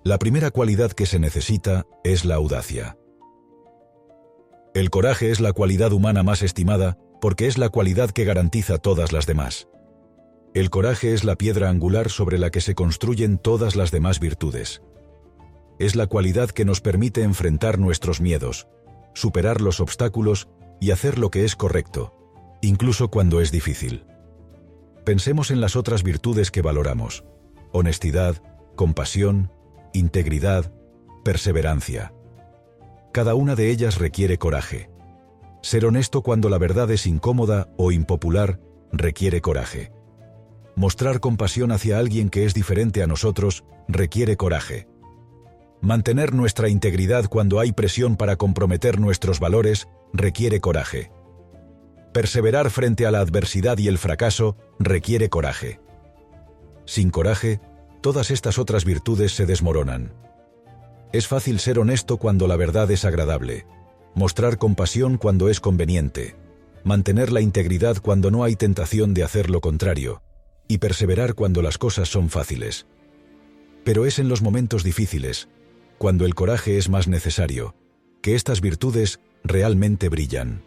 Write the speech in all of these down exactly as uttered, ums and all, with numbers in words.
La primera cualidad que se necesita es la audacia. El coraje es la cualidad humana más estimada porque es la cualidad que garantiza todas las demás. El coraje es la piedra angular sobre la que se construyen todas las demás virtudes. Es la cualidad que nos permite enfrentar nuestros miedos, superar los obstáculos y hacer lo que es correcto, incluso cuando es difícil. Pensemos en las otras virtudes que valoramos: honestidad, compasión, integridad, perseverancia. Cada una de ellas requiere coraje. Ser honesto cuando la verdad es incómoda o impopular requiere coraje. Mostrar compasión hacia alguien que es diferente a nosotros requiere coraje. Mantener nuestra integridad cuando hay presión para comprometer nuestros valores requiere coraje. Perseverar frente a la adversidad y el fracaso requiere coraje. Sin coraje, todas estas otras virtudes se desmoronan. Es fácil ser honesto cuando la verdad es agradable, mostrar compasión cuando es conveniente, mantener la integridad cuando no hay tentación de hacer lo contrario, y perseverar cuando las cosas son fáciles. Pero es en los momentos difíciles, cuando el coraje es más necesario, que estas virtudes realmente brillan.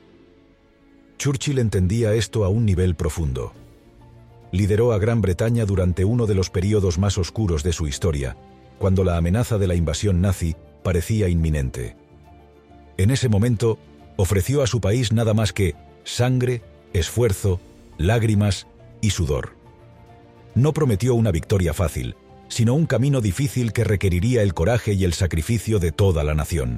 Churchill entendía esto a un nivel profundo. Lideró a Gran Bretaña durante uno de los períodos más oscuros de su historia, cuando la amenaza de la invasión nazi parecía inminente. En ese momento, ofreció a su país nada más que sangre, esfuerzo, lágrimas y sudor. No prometió una victoria fácil, sino un camino difícil que requeriría el coraje y el sacrificio de toda la nación.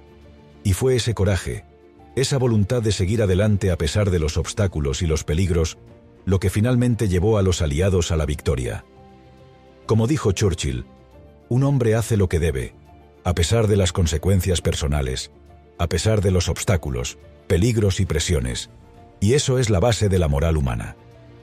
Y fue ese coraje, esa voluntad de seguir adelante a pesar de los obstáculos y los peligros, lo que finalmente llevó a los aliados a la victoria. Como dijo Churchill, un hombre hace lo que debe, a pesar de las consecuencias personales, a pesar de los obstáculos, peligros y presiones, y eso es la base de la moral humana.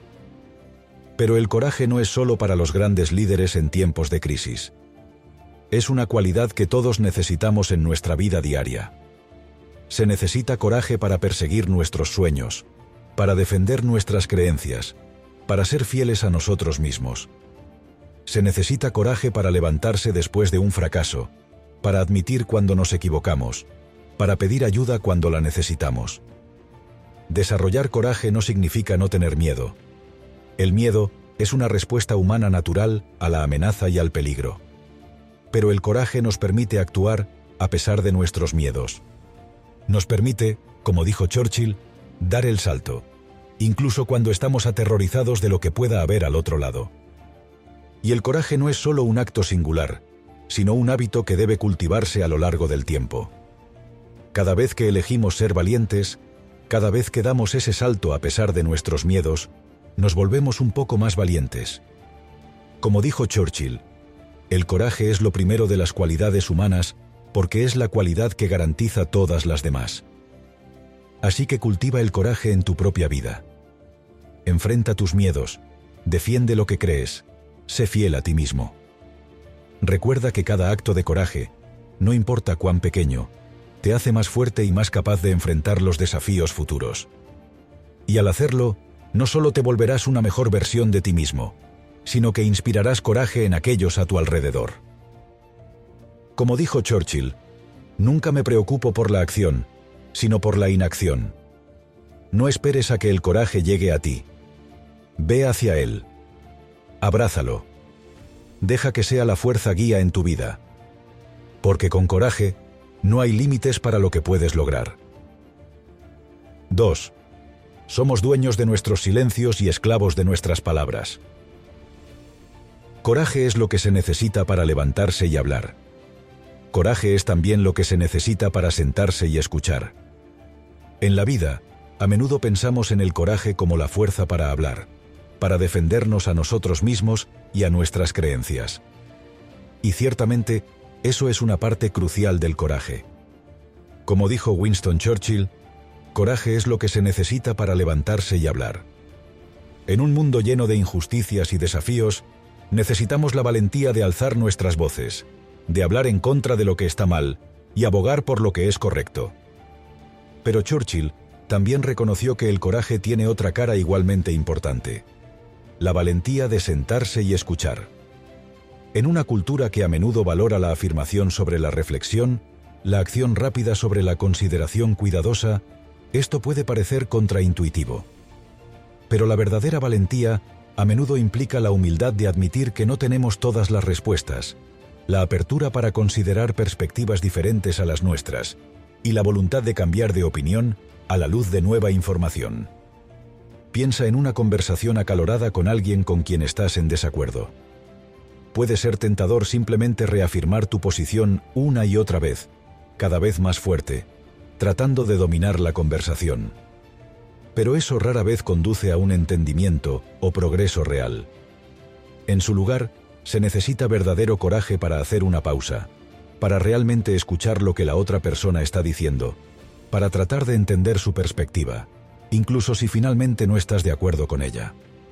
Pero el coraje no es solo para los grandes líderes en tiempos de crisis. Es una cualidad que todos necesitamos en nuestra vida diaria. Se necesita coraje para perseguir nuestros sueños, para defender nuestras creencias, para ser fieles a nosotros mismos. Se necesita coraje para levantarse después de un fracaso, para admitir cuando nos equivocamos, para pedir ayuda cuando la necesitamos. Desarrollar coraje no significa no tener miedo. El miedo es una respuesta humana natural a la amenaza y al peligro. Pero el coraje nos permite actuar a pesar de nuestros miedos. Nos permite, como dijo Churchill, dar el salto, incluso cuando estamos aterrorizados de lo que pueda haber al otro lado. Y el coraje no es solo un acto singular, sino un hábito que debe cultivarse a lo largo del tiempo. Cada vez que elegimos ser valientes, cada vez que damos ese salto a pesar de nuestros miedos, nos volvemos un poco más valientes. Como dijo Churchill, el coraje es lo primero de las cualidades humanas porque es la cualidad que garantiza todas las demás. Así que cultiva el coraje en tu propia vida. Enfrenta tus miedos, defiende lo que crees, sé fiel a ti mismo. Recuerda que cada acto de coraje, no importa cuán pequeño, te hace más fuerte y más capaz de enfrentar los desafíos futuros. Y al hacerlo, no solo te volverás una mejor versión de ti mismo, sino que inspirarás coraje en aquellos a tu alrededor. Como dijo Churchill, nunca me preocupo por la acción, sino por la inacción. No esperes a que el coraje llegue a ti. Ve hacia él. Abrázalo. Deja que sea la fuerza guía en tu vida. Porque con coraje, no hay límites para lo que puedes lograr. dos. Somos dueños de nuestros silencios y esclavos de nuestras palabras. Coraje es lo que se necesita para levantarse y hablar. Coraje es también lo que se necesita para sentarse y escuchar. En la vida, a menudo pensamos en el coraje como la fuerza para hablar, para defendernos a nosotros mismos y a nuestras creencias. Y ciertamente, eso es una parte crucial del coraje. Como dijo Winston Churchill, coraje es lo que se necesita para levantarse y hablar. En un mundo lleno de injusticias y desafíos, necesitamos la valentía de alzar nuestras voces, de hablar en contra de lo que está mal y abogar por lo que es correcto. Pero Churchill también reconoció que el coraje tiene otra cara igualmente importante: la valentía de sentarse y escuchar. En una cultura que a menudo valora la afirmación sobre la reflexión, la acción rápida sobre la consideración cuidadosa, esto puede parecer contraintuitivo. Pero la verdadera valentía a menudo implica la humildad de admitir que no tenemos todas las respuestas, la apertura para considerar perspectivas diferentes a las nuestras, y la voluntad de cambiar de opinión a la luz de nueva información. Piensa en una conversación acalorada con alguien con quien estás en desacuerdo. Puede ser tentador simplemente reafirmar tu posición una y otra vez, cada vez más fuerte, tratando de dominar la conversación. Pero eso rara vez conduce a un entendimiento o progreso real. En su lugar, se necesita verdadero coraje para hacer una pausa, para realmente escuchar lo que la otra persona está diciendo, para tratar de entender su perspectiva, incluso si finalmente no estás de acuerdo con ella.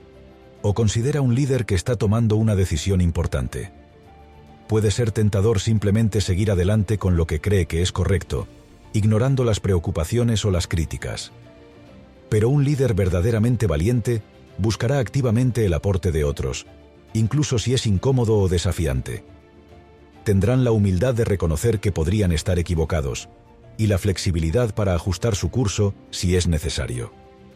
O considera un líder que está tomando una decisión importante. Puede ser tentador simplemente seguir adelante con lo que cree que es correcto, ignorando las preocupaciones o las críticas. Pero un líder verdaderamente valiente buscará activamente el aporte de otros, incluso si es incómodo o desafiante. Tendrán la humildad de reconocer que podrían estar equivocados, y la flexibilidad para ajustar su curso si es necesario.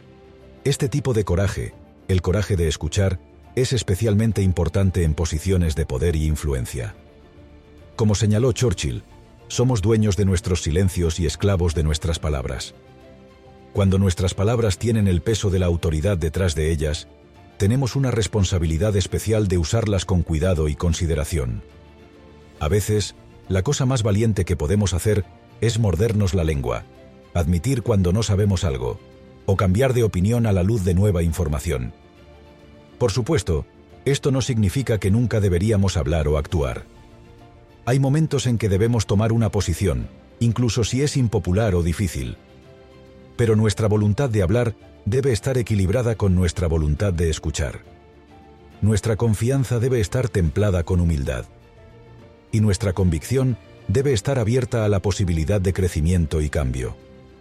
Este tipo de coraje, el coraje de escuchar, es especialmente importante en posiciones de poder y influencia. Como señaló Churchill, somos dueños de nuestros silencios y esclavos de nuestras palabras. Cuando nuestras palabras tienen el peso de la autoridad detrás de ellas, tenemos una responsabilidad especial de usarlas con cuidado y consideración. A veces, la cosa más valiente que podemos hacer es mordernos la lengua, admitir cuando no sabemos algo, o cambiar de opinión a la luz de nueva información. Por supuesto, esto no significa que nunca deberíamos hablar o actuar. Hay momentos en que debemos tomar una posición, incluso si es impopular o difícil. Pero nuestra voluntad de hablar debe estar equilibrada con nuestra voluntad de escuchar. Nuestra confianza debe estar templada con humildad. Y nuestra convicción debe estar abierta a la posibilidad de crecimiento y cambio.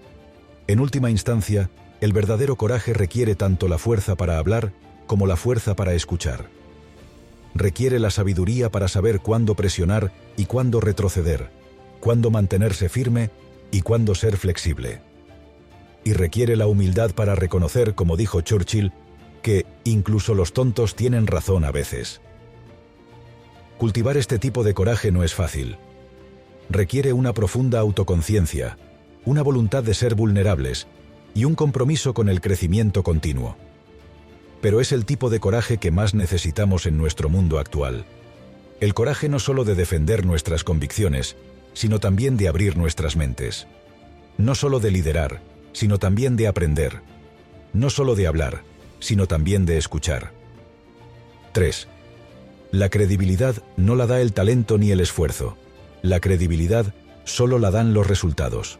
En última instancia, el verdadero coraje requiere tanto la fuerza para hablar como la fuerza para escuchar. Requiere la sabiduría para saber cuándo presionar y cuándo retroceder, cuándo mantenerse firme y cuándo ser flexible. Y requiere la humildad para reconocer, como dijo Churchill, que incluso los tontos tienen razón a veces. Cultivar este tipo de coraje no es fácil. Requiere una profunda autoconciencia, una voluntad de ser vulnerables y un compromiso con el crecimiento continuo. Pero es el tipo de coraje que más necesitamos en nuestro mundo actual. El coraje no solo de defender nuestras convicciones, sino también de abrir nuestras mentes. No solo de liderar, sino también de aprender. No solo de hablar, sino también de escuchar. tres. La credibilidad no la da el talento ni el esfuerzo. La credibilidad solo la dan los resultados.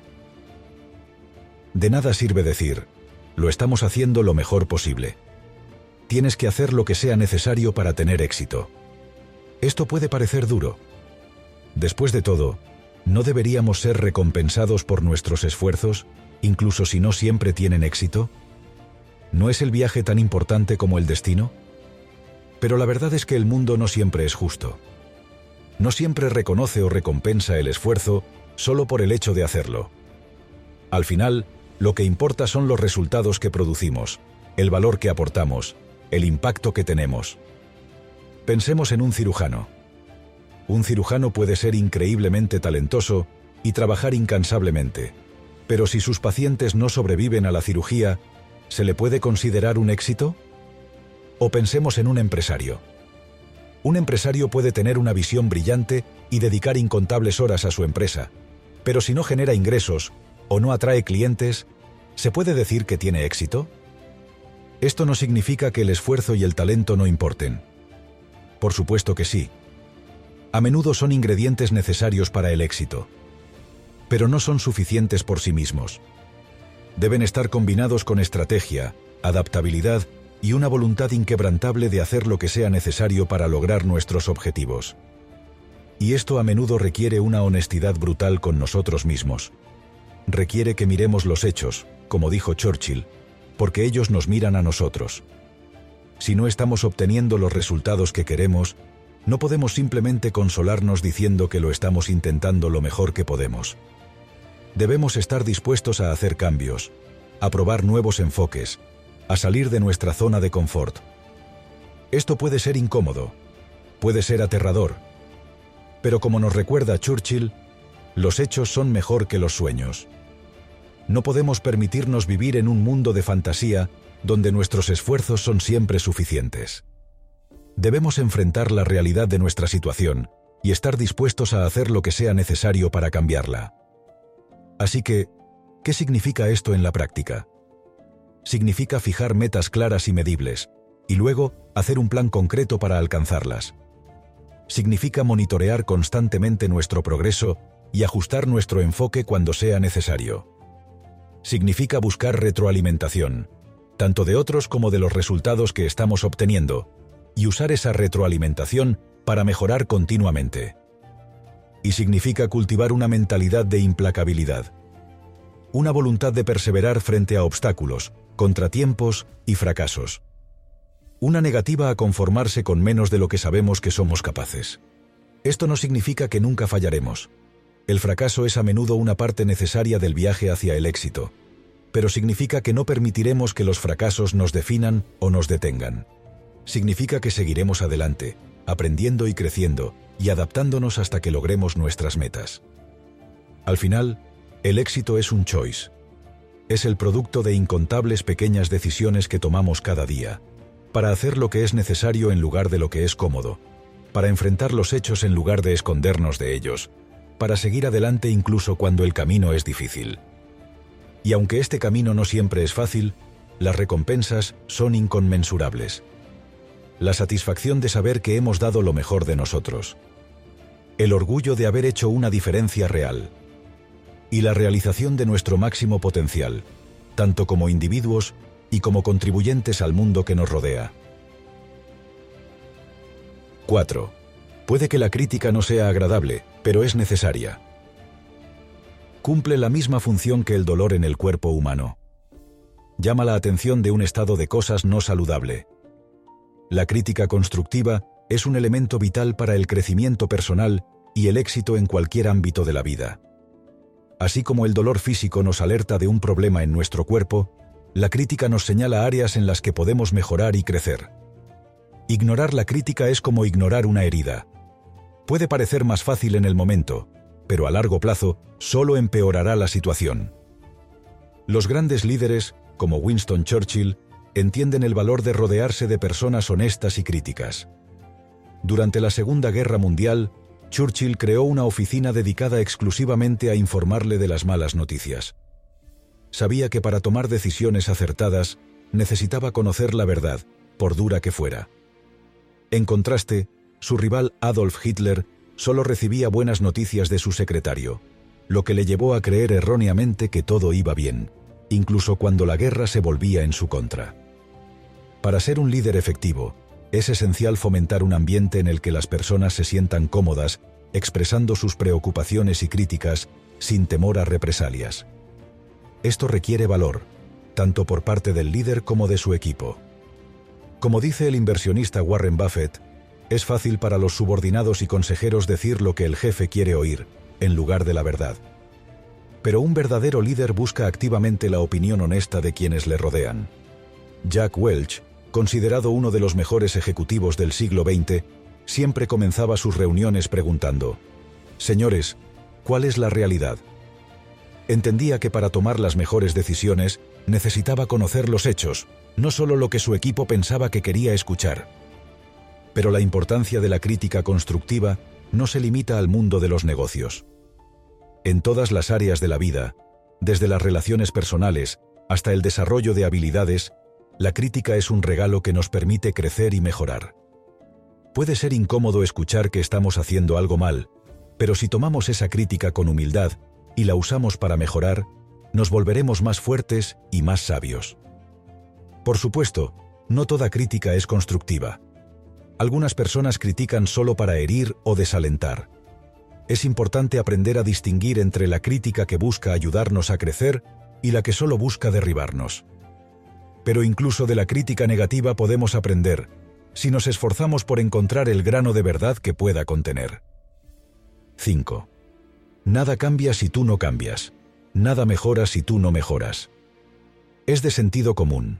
De nada sirve decir, lo estamos haciendo lo mejor posible. Tienes que hacer lo que sea necesario para tener éxito. Esto puede parecer duro. Después de todo, ¿no deberíamos ser recompensados por nuestros esfuerzos, incluso si no siempre tienen éxito? ¿No es el viaje tan importante como el destino? Pero la verdad es que el mundo no siempre es justo. No siempre reconoce o recompensa el esfuerzo solo por el hecho de hacerlo. Al final, lo que importa son los resultados que producimos, el valor que aportamos, el impacto que tenemos. Pensemos en un cirujano. Un cirujano puede ser increíblemente talentoso y trabajar incansablemente, pero si sus pacientes no sobreviven a la cirugía, ¿se le puede considerar un éxito? O pensemos en un empresario. Un empresario puede tener una visión brillante y dedicar incontables horas a su empresa, pero si no genera ingresos o no atrae clientes, ¿se puede decir que tiene éxito? Esto no significa que el esfuerzo y el talento no importen. Por supuesto que sí. A menudo son ingredientes necesarios para el éxito. Pero no son suficientes por sí mismos. Deben estar combinados con estrategia, adaptabilidad y una voluntad inquebrantable de hacer lo que sea necesario para lograr nuestros objetivos. Y esto a menudo requiere una honestidad brutal con nosotros mismos. Requiere que miremos los hechos, como dijo Churchill, porque ellos nos miran a nosotros. Si no estamos obteniendo los resultados que queremos, No podemos simplemente consolarnos diciendo que lo estamos intentando lo mejor que podemos. Debemos estar dispuestos a hacer cambios, a probar nuevos enfoques, a salir de nuestra zona de confort. Esto puede ser incómodo, puede ser aterrador, pero como nos recuerda Churchill, los hechos son mejor que los sueños. No podemos permitirnos vivir en un mundo de fantasía donde nuestros esfuerzos son siempre suficientes. Debemos enfrentar la realidad de nuestra situación y estar dispuestos a hacer lo que sea necesario para cambiarla. Así que, ¿qué significa esto en la práctica? Significa fijar metas claras y medibles, y luego hacer un plan concreto para alcanzarlas. Significa monitorear constantemente nuestro progreso y ajustar nuestro enfoque cuando sea necesario. Significa buscar retroalimentación, tanto de otros como de los resultados que estamos obteniendo, y usar esa retroalimentación para mejorar continuamente. Y significa cultivar una mentalidad de implacabilidad, una voluntad de perseverar frente a obstáculos, contratiempos y fracasos. Una negativa a conformarse con menos de lo que sabemos que somos capaces. Esto no significa que nunca fallaremos. El fracaso es a menudo una parte necesaria del viaje hacia el éxito, pero significa que no permitiremos que los fracasos nos definan o nos detengan. Significa que seguiremos adelante, aprendiendo y creciendo, y adaptándonos hasta que logremos nuestras metas. Al final, el éxito es un choice. Es el producto de incontables pequeñas decisiones que tomamos cada día, para hacer lo que es necesario en lugar de lo que es cómodo, para enfrentar los hechos en lugar de escondernos de ellos, para seguir adelante incluso cuando el camino es difícil. Y aunque este camino no siempre es fácil, las recompensas son inconmensurables. La satisfacción de saber que hemos dado lo mejor de nosotros. El orgullo de haber hecho una diferencia real. Y la realización de nuestro máximo potencial, tanto como individuos y como contribuyentes al mundo que nos rodea. cuatro. Puede que la crítica no sea agradable, pero es necesaria. Cumple la misma función que el dolor en el cuerpo humano. Llama la atención de un estado de cosas no saludable. La crítica constructiva es un elemento vital para el crecimiento personal y el éxito en cualquier ámbito de la vida. Así como el dolor físico nos alerta de un problema en nuestro cuerpo, la crítica nos señala áreas en las que podemos mejorar y crecer. Ignorar la crítica es como ignorar una herida. Puede parecer más fácil en el momento, pero a largo plazo solo empeorará la situación. Los grandes líderes, como Winston Churchill, entienden el valor de rodearse de personas honestas y críticas. Durante la Segunda Guerra Mundial, Churchill creó una oficina dedicada exclusivamente a informarle de las malas noticias. Sabía que para tomar decisiones acertadas, necesitaba conocer la verdad, por dura que fuera. En contraste, su rival Adolf Hitler solo recibía buenas noticias de su secretario, lo que le llevó a creer erróneamente que todo iba bien, incluso cuando la guerra se volvía en su contra. Para ser un líder efectivo, es esencial fomentar un ambiente en el que las personas se sientan cómodas, expresando sus preocupaciones y críticas, sin temor a represalias. Esto requiere valor, tanto por parte del líder como de su equipo. Como dice el inversionista Warren Buffett, es fácil para los subordinados y consejeros decir lo que el jefe quiere oír, en lugar de la verdad. Pero un verdadero líder busca activamente la opinión honesta de quienes le rodean. Jack Welch, considerado uno de los mejores ejecutivos del siglo veinte, siempre comenzaba sus reuniones preguntando: «Señores, ¿cuál es la realidad?». Entendía que para tomar las mejores decisiones necesitaba conocer los hechos, no solo lo que su equipo pensaba que quería escuchar. Pero la importancia de la crítica constructiva no se limita al mundo de los negocios. En todas las áreas de la vida, desde las relaciones personales hasta el desarrollo de habilidades, la crítica es un regalo que nos permite crecer y mejorar. Puede ser incómodo escuchar que estamos haciendo algo mal, pero si tomamos esa crítica con humildad y la usamos para mejorar, nos volveremos más fuertes y más sabios. Por supuesto, no toda crítica es constructiva. Algunas personas critican solo para herir o desalentar. Es importante aprender a distinguir entre la crítica que busca ayudarnos a crecer y la que solo busca derribarnos. Pero incluso de la crítica negativa podemos aprender, si nos esforzamos por encontrar el grano de verdad que pueda contener. cinco. Nada cambia si tú no cambias. Nada mejora si tú no mejoras. Es de sentido común.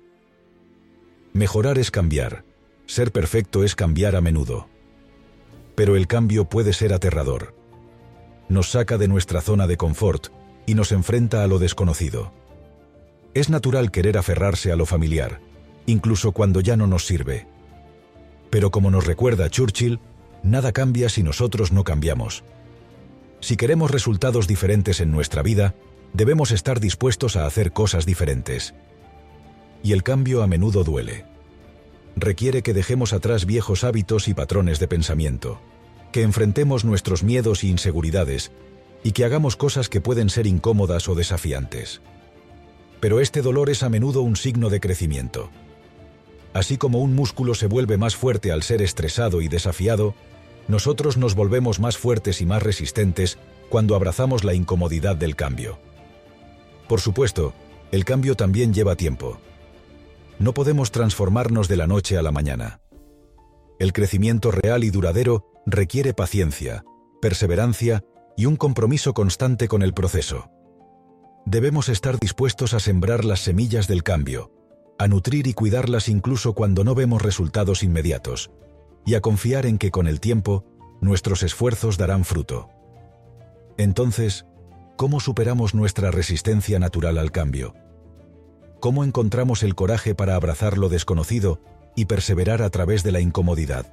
Mejorar es cambiar. Ser perfecto es cambiar a menudo. Pero el cambio puede ser aterrador. Nos saca de nuestra zona de confort y nos enfrenta a lo desconocido. Es natural querer aferrarse a lo familiar, incluso cuando ya no nos sirve. Pero como nos recuerda Churchill, nada cambia si nosotros no cambiamos. Si queremos resultados diferentes en nuestra vida, debemos estar dispuestos a hacer cosas diferentes. Y el cambio a menudo duele. Requiere que dejemos atrás viejos hábitos y patrones de pensamiento, que enfrentemos nuestros miedos e inseguridades, y que hagamos cosas que pueden ser incómodas o desafiantes. Pero este dolor es a menudo un signo de crecimiento. Así como un músculo se vuelve más fuerte al ser estresado y desafiado, nosotros nos volvemos más fuertes y más resistentes cuando abrazamos la incomodidad del cambio. Por supuesto, el cambio también lleva tiempo. No podemos transformarnos de la noche a la mañana. El crecimiento real y duradero requiere paciencia, perseverancia y un compromiso constante con el proceso. Debemos estar dispuestos a sembrar las semillas del cambio, a nutrir y cuidarlas incluso cuando no vemos resultados inmediatos, y a confiar en que con el tiempo, nuestros esfuerzos darán fruto. Entonces, ¿cómo superamos nuestra resistencia natural al cambio? ¿Cómo encontramos el coraje para abrazar lo desconocido y perseverar a través de la incomodidad?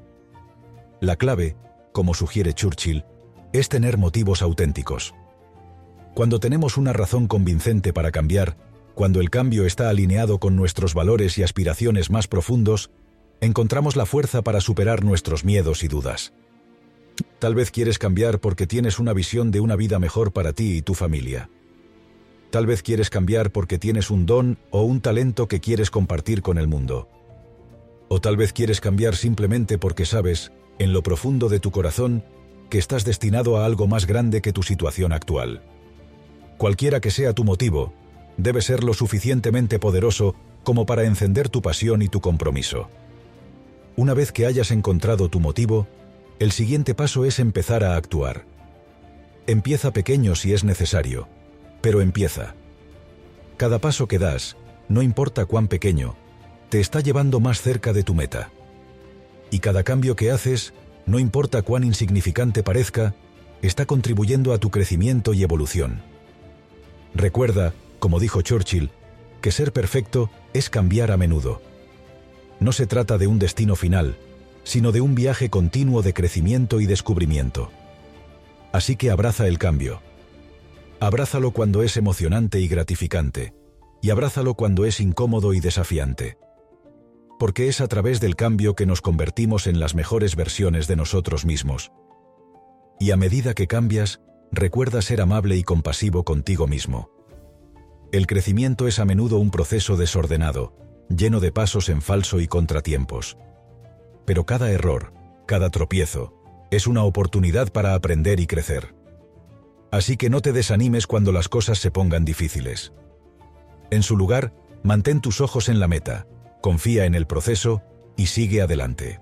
La clave, como sugiere Churchill, es tener motivos auténticos. Cuando tenemos una razón convincente para cambiar, cuando el cambio está alineado con nuestros valores y aspiraciones más profundos, encontramos la fuerza para superar nuestros miedos y dudas. Tal vez quieres cambiar porque tienes una visión de una vida mejor para ti y tu familia. Tal vez quieres cambiar porque tienes un don o un talento que quieres compartir con el mundo. O tal vez quieres cambiar simplemente porque sabes, en lo profundo de tu corazón, que estás destinado a algo más grande que tu situación actual. Cualquiera que sea tu motivo, debe ser lo suficientemente poderoso como para encender tu pasión y tu compromiso. Una vez que hayas encontrado tu motivo, el siguiente paso es empezar a actuar. Empieza pequeño si es necesario, pero empieza. Cada paso que das, no importa cuán pequeño, te está llevando más cerca de tu meta. Y cada cambio que haces, no importa cuán insignificante parezca, está contribuyendo a tu crecimiento y evolución. Recuerda, como dijo Churchill, que ser perfecto es cambiar a menudo. No se trata de un destino final, sino de un viaje continuo de crecimiento y descubrimiento. Así que abraza el cambio. Abrázalo cuando es emocionante y gratificante, y abrázalo cuando es incómodo y desafiante. Porque es a través del cambio que nos convertimos en las mejores versiones de nosotros mismos. Y a medida que cambias, recuerda ser amable y compasivo contigo mismo. El crecimiento es a menudo un proceso desordenado, lleno de pasos en falso y contratiempos. Pero cada error, cada tropiezo, es una oportunidad para aprender y crecer. Así que no te desanimes cuando las cosas se pongan difíciles. En su lugar, mantén tus ojos en la meta, confía en el proceso y sigue adelante.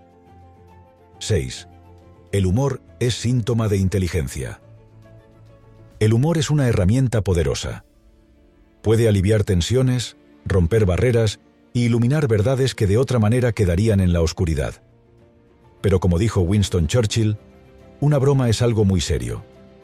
seis. El humor es síntoma de inteligencia. El humor es una herramienta poderosa. Puede aliviar tensiones, romper barreras e iluminar verdades que de otra manera quedarían en la oscuridad. Pero como dijo Winston Churchill, una broma es algo muy serio.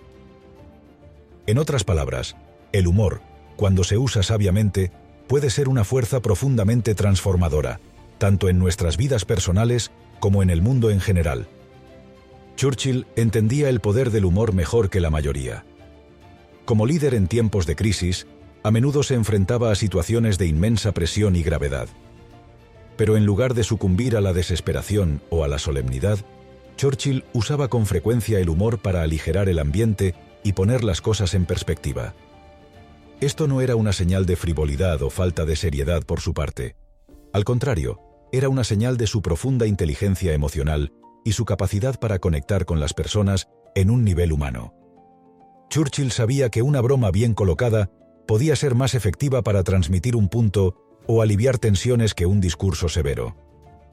En otras palabras, el humor, cuando se usa sabiamente, puede ser una fuerza profundamente transformadora, tanto en nuestras vidas personales como en el mundo en general. Churchill entendía el poder del humor mejor que la mayoría. Como líder en tiempos de crisis, a menudo se enfrentaba a situaciones de inmensa presión y gravedad. Pero en lugar de sucumbir a la desesperación o a la solemnidad, Churchill usaba con frecuencia el humor para aligerar el ambiente y poner las cosas en perspectiva. Esto no era una señal de frivolidad o falta de seriedad por su parte. Al contrario, era una señal de su profunda inteligencia emocional y su capacidad para conectar con las personas en un nivel humano. Churchill sabía que una broma bien colocada podía ser más efectiva para transmitir un punto o aliviar tensiones que un discurso severo.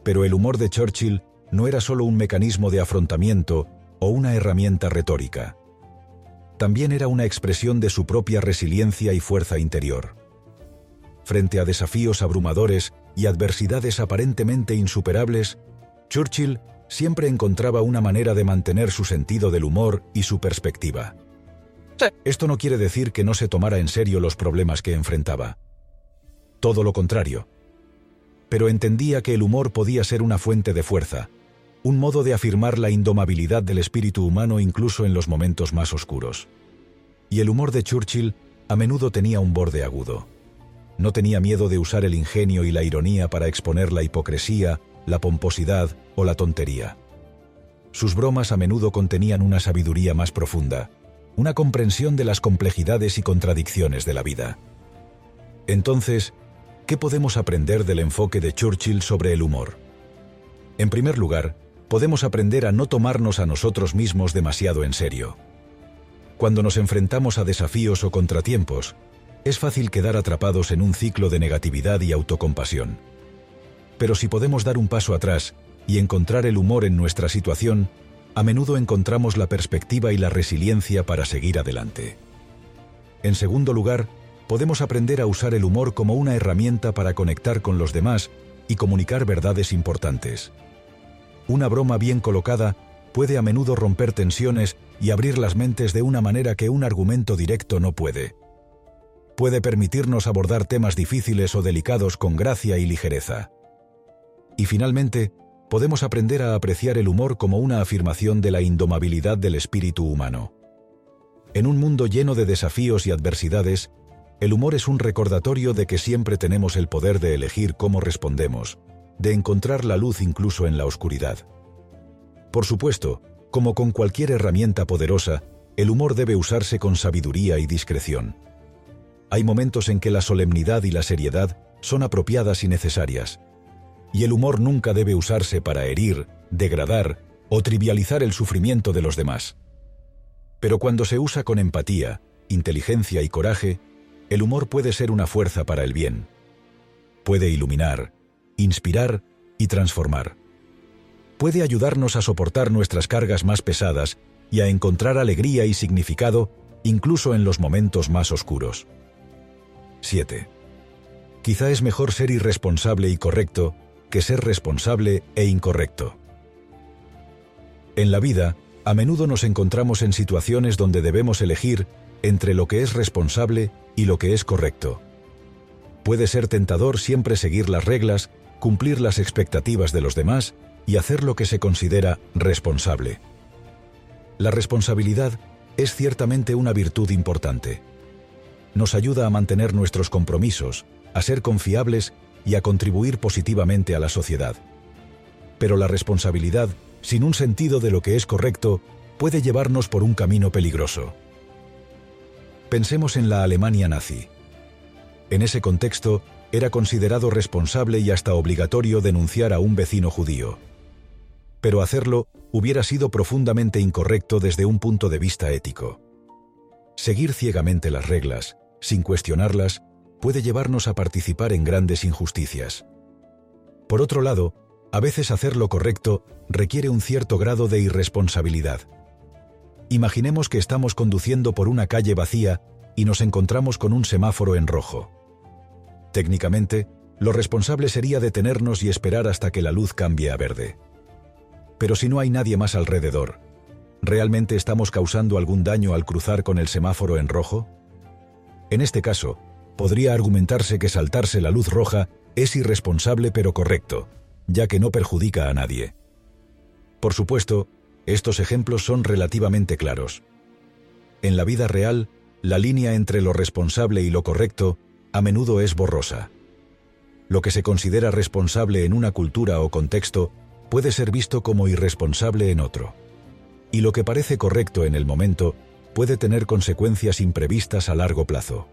Pero el humor de Churchill no era solo un mecanismo de afrontamiento o una herramienta retórica. También era una expresión de su propia resiliencia y fuerza interior. Frente a desafíos abrumadores y adversidades aparentemente insuperables, Churchill siempre encontraba una manera de mantener su sentido del humor y su perspectiva. Sí. Esto no quiere decir que no se tomara en serio los problemas que enfrentaba. Todo lo contrario. Pero entendía que el humor podía ser una fuente de fuerza, un modo de afirmar la indomabilidad del espíritu humano incluso en los momentos más oscuros. Y el humor de Churchill a menudo tenía un borde agudo. No tenía miedo de usar el ingenio y la ironía para exponer la hipocresía, la pomposidad o la tontería. Sus bromas a menudo contenían una sabiduría más profunda, una comprensión de las complejidades y contradicciones de la vida. Entonces, ¿qué podemos aprender del enfoque de Churchill sobre el humor? En primer lugar, podemos aprender a no tomarnos a nosotros mismos demasiado en serio. Cuando nos enfrentamos a desafíos o contratiempos, es fácil quedar atrapados en un ciclo de negatividad y autocompasión. Pero si podemos dar un paso atrás y encontrar el humor en nuestra situación, a menudo encontramos la perspectiva y la resiliencia para seguir adelante. En segundo lugar, podemos aprender a usar el humor como una herramienta para conectar con los demás y comunicar verdades importantes. Una broma bien colocada puede a menudo romper tensiones y abrir las mentes de una manera que un argumento directo no puede. Puede permitirnos abordar temas difíciles o delicados con gracia y ligereza. Y finalmente, podemos aprender a apreciar el humor como una afirmación de la indomabilidad del espíritu humano. En un mundo lleno de desafíos y adversidades, el humor es un recordatorio de que siempre tenemos el poder de elegir cómo respondemos, de encontrar la luz incluso en la oscuridad. Por supuesto, como con cualquier herramienta poderosa, el humor debe usarse con sabiduría y discreción. Hay momentos en que la solemnidad y la seriedad son apropiadas y necesarias, y el humor nunca debe usarse para herir, degradar o trivializar el sufrimiento de los demás. Pero cuando se usa con empatía, inteligencia y coraje, el humor puede ser una fuerza para el bien. Puede iluminar, inspirar y transformar. Puede ayudarnos a soportar nuestras cargas más pesadas y a encontrar alegría y significado incluso en los momentos más oscuros. siete. Quizá es mejor ser irresponsable y correcto que ser responsable e incorrecto. En la vida, a menudo nos encontramos en situaciones donde debemos elegir entre lo que es responsable y lo que es correcto. Puede ser tentador siempre seguir las reglas, cumplir las expectativas de los demás y hacer lo que se considera responsable. La responsabilidad es ciertamente una virtud importante. Nos ayuda a mantener nuestros compromisos, a ser confiables y a contribuir positivamente a la sociedad. Pero la responsabilidad, sin un sentido de lo que es correcto, puede llevarnos por un camino peligroso. Pensemos en la Alemania nazi. En ese contexto, era considerado responsable y hasta obligatorio denunciar a un vecino judío. Pero hacerlo hubiera sido profundamente incorrecto desde un punto de vista ético. Seguir ciegamente las reglas, sin cuestionarlas, puede llevarnos a participar en grandes injusticias. Por otro lado, a veces hacer lo correcto requiere un cierto grado de irresponsabilidad. Imaginemos que estamos conduciendo por una calle vacía y nos encontramos con un semáforo en rojo. Técnicamente, lo responsable sería detenernos y esperar hasta que la luz cambie a verde. Pero si no hay nadie más alrededor, ¿realmente estamos causando algún daño al cruzar con el semáforo en rojo? En este caso, podría argumentarse que saltarse la luz roja es irresponsable pero correcto, ya que no perjudica a nadie. Por supuesto, estos ejemplos son relativamente claros. En la vida real, la línea entre lo responsable y lo correcto a menudo es borrosa. Lo que se considera responsable en una cultura o contexto puede ser visto como irresponsable en otro. Y lo que parece correcto en el momento puede tener consecuencias imprevistas a largo plazo.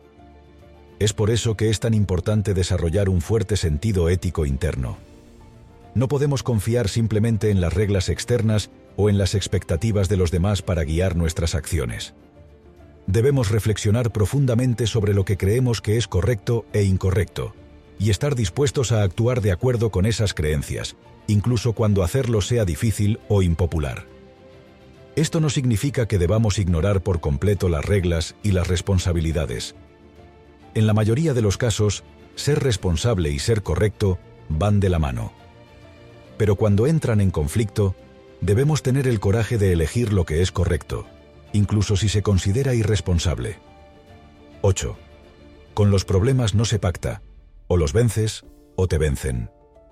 Es por eso que es tan importante desarrollar un fuerte sentido ético interno. No podemos confiar simplemente en las reglas externas o en las expectativas de los demás para guiar nuestras acciones. Debemos reflexionar profundamente sobre lo que creemos que es correcto e incorrecto, y estar dispuestos a actuar de acuerdo con esas creencias, incluso cuando hacerlo sea difícil o impopular. Esto no significa que debamos ignorar por completo las reglas y las responsabilidades. En la mayoría de los casos, ser responsable y ser correcto van de la mano. Pero cuando entran en conflicto, debemos tener el coraje de elegir lo que es correcto, incluso si se considera irresponsable. ocho. Con los problemas no se pacta, o los vences o te vencen.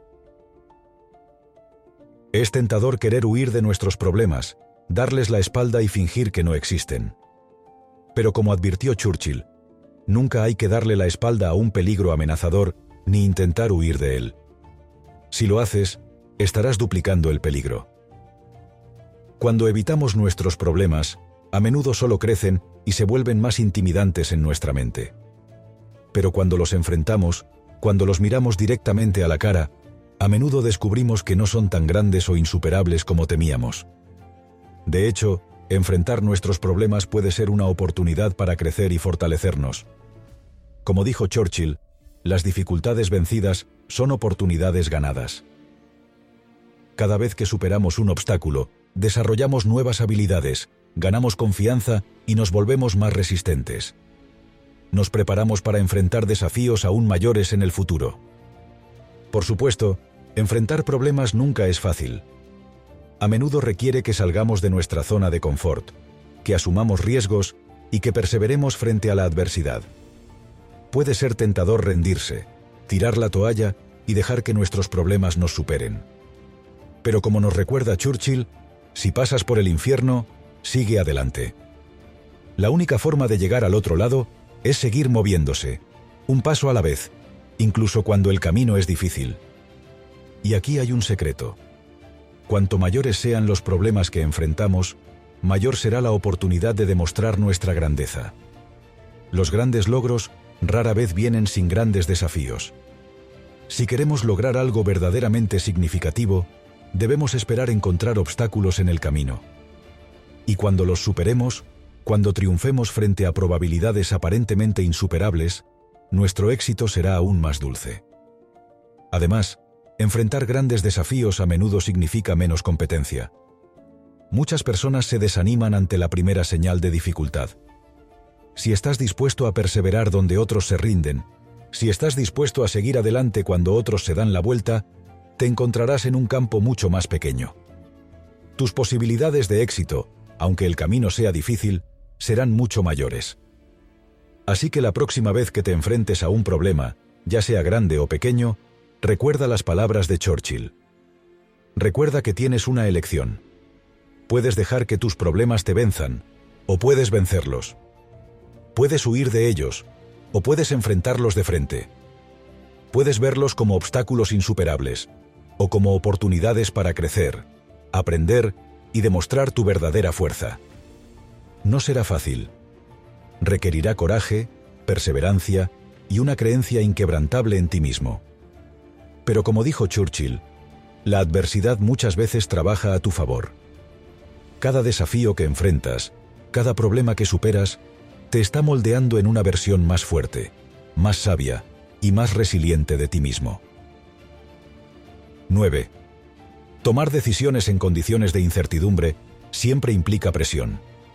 Es tentador querer huir de nuestros problemas, darles la espalda y fingir que no existen. Pero como advirtió Churchill, nunca hay que darle la espalda a un peligro amenazador ni intentar huir de él. Si lo haces, estarás duplicando el peligro. Cuando evitamos nuestros problemas, a menudo solo crecen y se vuelven más intimidantes en nuestra mente. Pero cuando los enfrentamos, cuando los miramos directamente a la cara, a menudo descubrimos que no son tan grandes o insuperables como temíamos. De hecho, enfrentar nuestros problemas puede ser una oportunidad para crecer y fortalecernos. Como dijo Churchill, las dificultades vencidas son oportunidades ganadas. Cada vez que superamos un obstáculo, desarrollamos nuevas habilidades, ganamos confianza y nos volvemos más resistentes. Nos preparamos para enfrentar desafíos aún mayores en el futuro. Por supuesto, enfrentar problemas nunca es fácil. A menudo requiere que salgamos de nuestra zona de confort, que asumamos riesgos y que perseveremos frente a la adversidad. Puede ser tentador rendirse, tirar la toalla y dejar que nuestros problemas nos superen. Pero como nos recuerda Churchill, si pasas por el infierno, sigue adelante. La única forma de llegar al otro lado es seguir moviéndose, un paso a la vez, incluso cuando el camino es difícil. Y aquí hay un secreto. Cuanto mayores sean los problemas que enfrentamos, mayor será la oportunidad de demostrar nuestra grandeza. Los grandes logros rara vez vienen sin grandes desafíos. Si queremos lograr algo verdaderamente significativo, debemos esperar encontrar obstáculos en el camino. Y cuando los superemos, cuando triunfemos frente a probabilidades aparentemente insuperables, nuestro éxito será aún más dulce. Además, enfrentar grandes desafíos a menudo significa menos competencia. Muchas personas se desaniman ante la primera señal de dificultad. Si estás dispuesto a perseverar donde otros se rinden, si estás dispuesto a seguir adelante cuando otros se dan la vuelta, te encontrarás en un campo mucho más pequeño. Tus posibilidades de éxito, aunque el camino sea difícil, serán mucho mayores. Así que la próxima vez que te enfrentes a un problema, ya sea grande o pequeño, recuerda las palabras de Churchill. Recuerda que tienes una elección. Puedes dejar que tus problemas te venzan, o puedes vencerlos. Puedes huir de ellos, o puedes enfrentarlos de frente. Puedes verlos como obstáculos insuperables, o como oportunidades para crecer, aprender y demostrar tu verdadera fuerza. No será fácil. Requerirá coraje, perseverancia y una creencia inquebrantable en ti mismo. Pero como dijo Churchill, la adversidad muchas veces trabaja a tu favor. Cada desafío que enfrentas, cada problema que superas, te está moldeando en una versión más fuerte, más sabia y más resiliente de ti mismo. nueve. Tomar decisiones en condiciones de incertidumbre siempre implica presión.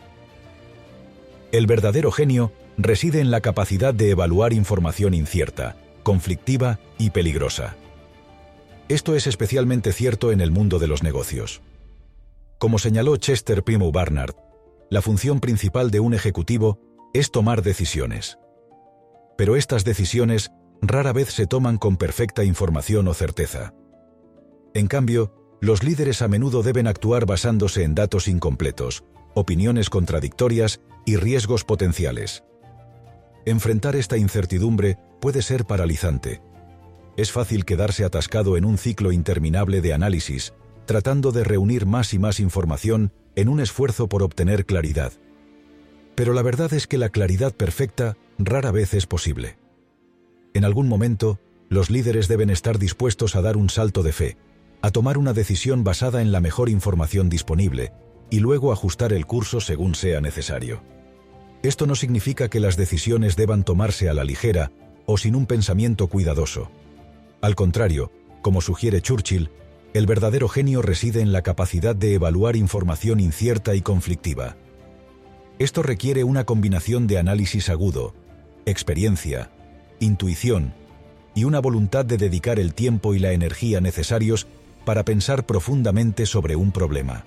El verdadero genio reside en la capacidad de evaluar información incierta, conflictiva y peligrosa. Esto es especialmente cierto en el mundo de los negocios. Como señaló Chester Primo Barnard, la función principal de un ejecutivo es tomar decisiones. Pero estas decisiones rara vez se toman con perfecta información o certeza. En cambio, los líderes a menudo deben actuar basándose en datos incompletos, opiniones contradictorias y riesgos potenciales. Enfrentar esta incertidumbre puede ser paralizante. Es fácil quedarse atascado en un ciclo interminable de análisis, tratando de reunir más y más información en un esfuerzo por obtener claridad. Pero la verdad es que la claridad perfecta rara vez es posible. En algún momento, los líderes deben estar dispuestos a dar un salto de fe, a tomar una decisión basada en la mejor información disponible, y luego ajustar el curso según sea necesario. Esto no significa que las decisiones deban tomarse a la ligera o sin un pensamiento cuidadoso. Al contrario, como sugiere Churchill, El verdadero genio reside en la capacidad de evaluar información incierta y conflictiva. Esto requiere una combinación de análisis agudo, experiencia, intuición y una voluntad de dedicar el tiempo y la energía necesarios para pensar profundamente sobre un problema.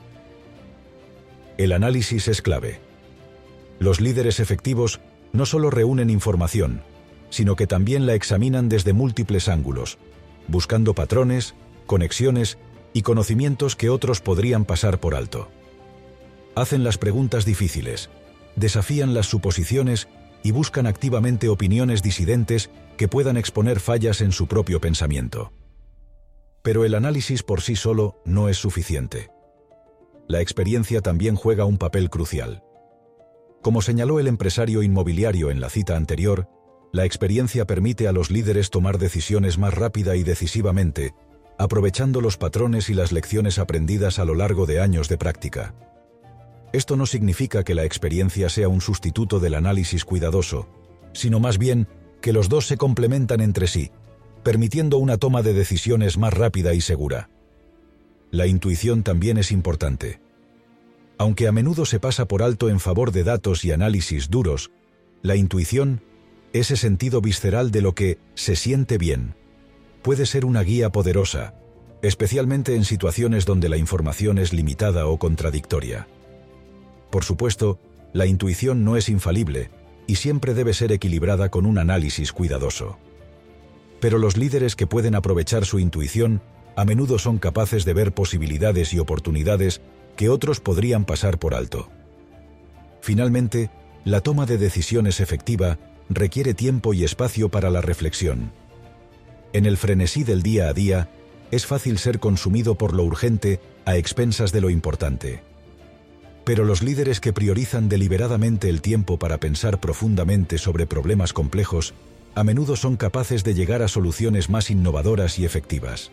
El análisis es clave. Los líderes efectivos no solo reúnen información, sino que también la examinan desde múltiples ángulos, buscando patrones, conexiones y conocimientos que otros podrían pasar por alto. Hacen las preguntas difíciles, desafían las suposiciones y buscan activamente opiniones disidentes que puedan exponer fallas en su propio pensamiento. Pero el análisis por sí solo no es suficiente. La experiencia también juega un papel crucial. Como señaló el empresario inmobiliario en la cita anterior, la experiencia permite a los líderes tomar decisiones más rápida y decisivamente, aprovechando los patrones y las lecciones aprendidas a lo largo de años de práctica. Esto no significa que la experiencia sea un sustituto del análisis cuidadoso, sino más bien que los dos se complementan entre sí, permitiendo una toma de decisiones más rápida y segura. La intuición también es importante. Aunque a menudo se pasa por alto en favor de datos y análisis duros, la intuición, ese sentido visceral de lo que se siente bien, puede ser una guía poderosa, especialmente en situaciones donde la información es limitada o contradictoria. Por supuesto, la intuición no es infalible y siempre debe ser equilibrada con un análisis cuidadoso. Pero los líderes que pueden aprovechar su intuición a menudo son capaces de ver posibilidades y oportunidades que otros podrían pasar por alto. Finalmente, la toma de decisiones efectiva requiere tiempo y espacio para la reflexión. En el frenesí del día a día, es fácil ser consumido por lo urgente a expensas de lo importante. Pero los líderes que priorizan deliberadamente el tiempo para pensar profundamente sobre problemas complejos, a menudo son capaces de llegar a soluciones más innovadoras y efectivas.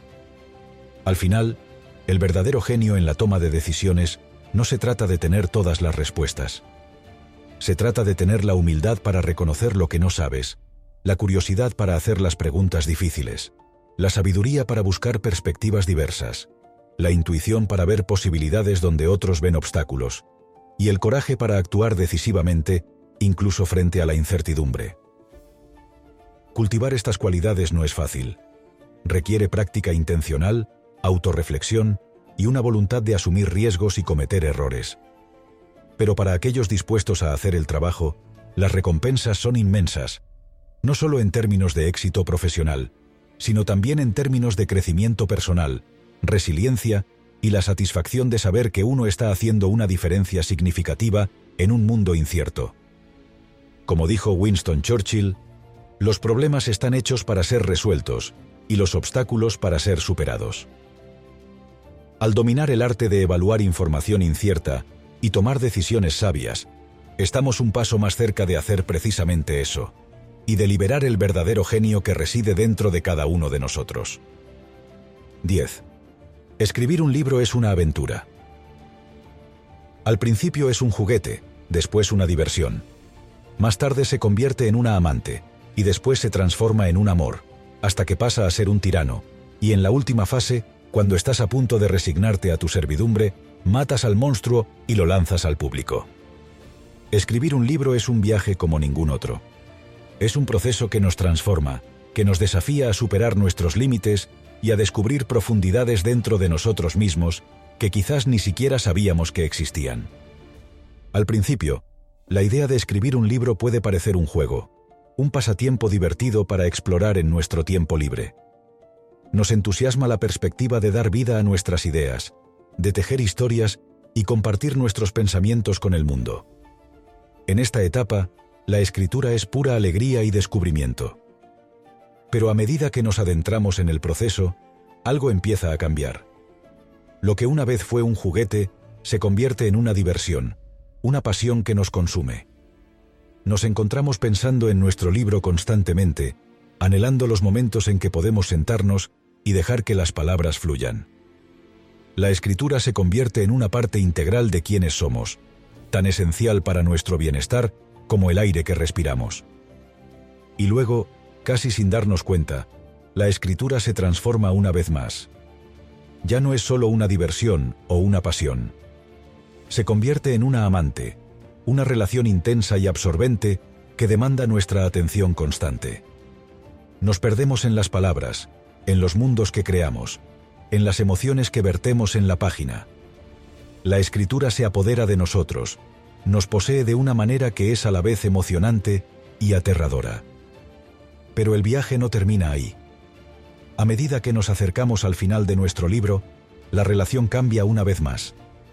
Al final, el verdadero genio en la toma de decisiones no se trata de tener todas las respuestas. Se trata de tener la humildad para reconocer lo que no sabes, la curiosidad para hacer las preguntas difíciles, la sabiduría para buscar perspectivas diversas, la intuición para ver posibilidades donde otros ven obstáculos, y el coraje para actuar decisivamente, incluso frente a la incertidumbre. Cultivar estas cualidades no es fácil. Requiere práctica intencional, autorreflexión y una voluntad de asumir riesgos y cometer errores. Pero para aquellos dispuestos a hacer el trabajo, las recompensas son inmensas, no solo en términos de éxito profesional, sino también en términos de crecimiento personal, resiliencia y la satisfacción de saber que uno está haciendo una diferencia significativa en un mundo incierto. Como dijo Winston Churchill, los problemas están hechos para ser resueltos y los obstáculos para ser superados. Al dominar el arte de evaluar información incierta y tomar decisiones sabias, estamos un paso más cerca de hacer precisamente eso, y de liberar el verdadero genio que reside dentro de cada uno de nosotros. diez. Escribir un libro es una aventura. Al principio es un juguete, después una diversión. Más tarde se convierte en una amante, y después se transforma en un amor, hasta que pasa a ser un tirano, y en la última fase, cuando estás a punto de resignarte a tu servidumbre, matas al monstruo y lo lanzas al público. Escribir un libro es un viaje como ningún otro. Es un proceso que nos transforma, que nos desafía a superar nuestros límites y a descubrir profundidades dentro de nosotros mismos que quizás ni siquiera sabíamos que existían. Al principio, la idea de escribir un libro puede parecer un juego, un pasatiempo divertido para explorar en nuestro tiempo libre. Nos entusiasma la perspectiva de dar vida a nuestras ideas, de tejer historias y compartir nuestros pensamientos con el mundo. En esta etapa, la escritura es pura alegría y descubrimiento. Pero a medida que nos adentramos en el proceso, algo empieza a cambiar. Lo que una vez fue un juguete se convierte en una diversión, una pasión que nos consume. Nos encontramos pensando en nuestro libro constantemente, anhelando los momentos en que podemos sentarnos y dejar que las palabras fluyan. La escritura se convierte en una parte integral de quienes somos, tan esencial para nuestro bienestar como el aire que respiramos. Y luego, casi sin darnos cuenta, la escritura se transforma una vez más. ya no es solo una diversión o una pasión. Se convierte en una amante, una relación intensa y absorbente que demanda nuestra atención constante. Nos perdemos en las palabras, en los mundos que creamos, en las emociones que vertemos en la página. La escritura se apodera de nosotros, nos posee de una manera que es a la vez emocionante y aterradora. Pero el viaje no termina ahí. A medida que nos acercamos al final de nuestro libro, la relación cambia una vez más.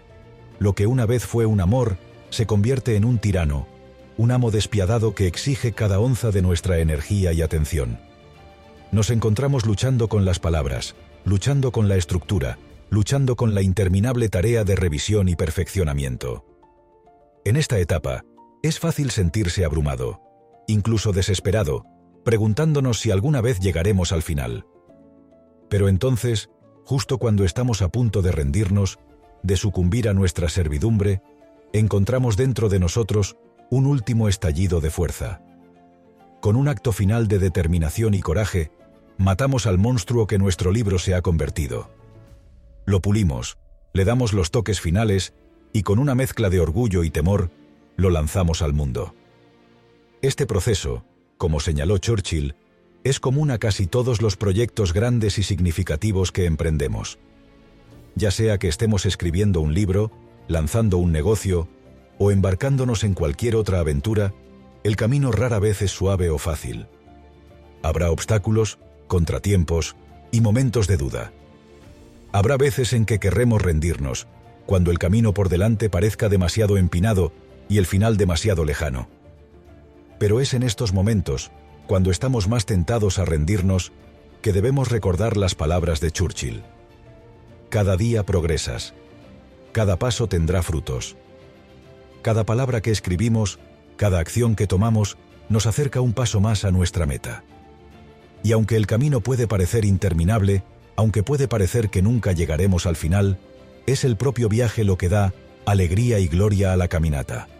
Lo que una vez fue un amor, se convierte en un tirano, un amo despiadado que exige cada onza de nuestra energía y atención. Nos encontramos luchando con las palabras, luchando con la estructura, luchando con la interminable tarea de revisión y perfeccionamiento. En esta etapa, es fácil sentirse abrumado, incluso desesperado, preguntándonos si alguna vez llegaremos al final. Pero entonces, justo cuando estamos a punto de rendirnos, de sucumbir a nuestra servidumbre, encontramos dentro de nosotros un último estallido de fuerza. Con un acto final de determinación y coraje, matamos al monstruo que nuestro libro se ha convertido. Lo pulimos, le damos los toques finales y con una mezcla de orgullo y temor, lo lanzamos al mundo. Este proceso, como señaló Churchill, es común a casi todos los proyectos grandes y significativos que emprendemos. Ya sea que estemos escribiendo un libro, lanzando un negocio o embarcándonos en cualquier otra aventura, el camino rara vez es suave o fácil. Habrá obstáculos, contratiempos y momentos de duda. Habrá veces en que querremos rendirnos, cuando el camino por delante parezca demasiado empinado y el final demasiado lejano. Pero es en estos momentos, cuando estamos más tentados a rendirnos, que debemos recordar las palabras de Churchill. Cada día progresas. Cada paso tendrá frutos. Cada palabra que escribimos, cada acción que tomamos, nos acerca un paso más a nuestra meta. Y aunque el camino puede parecer interminable, aunque puede parecer que nunca llegaremos al final, es el propio viaje lo que da alegría y gloria a la caminata.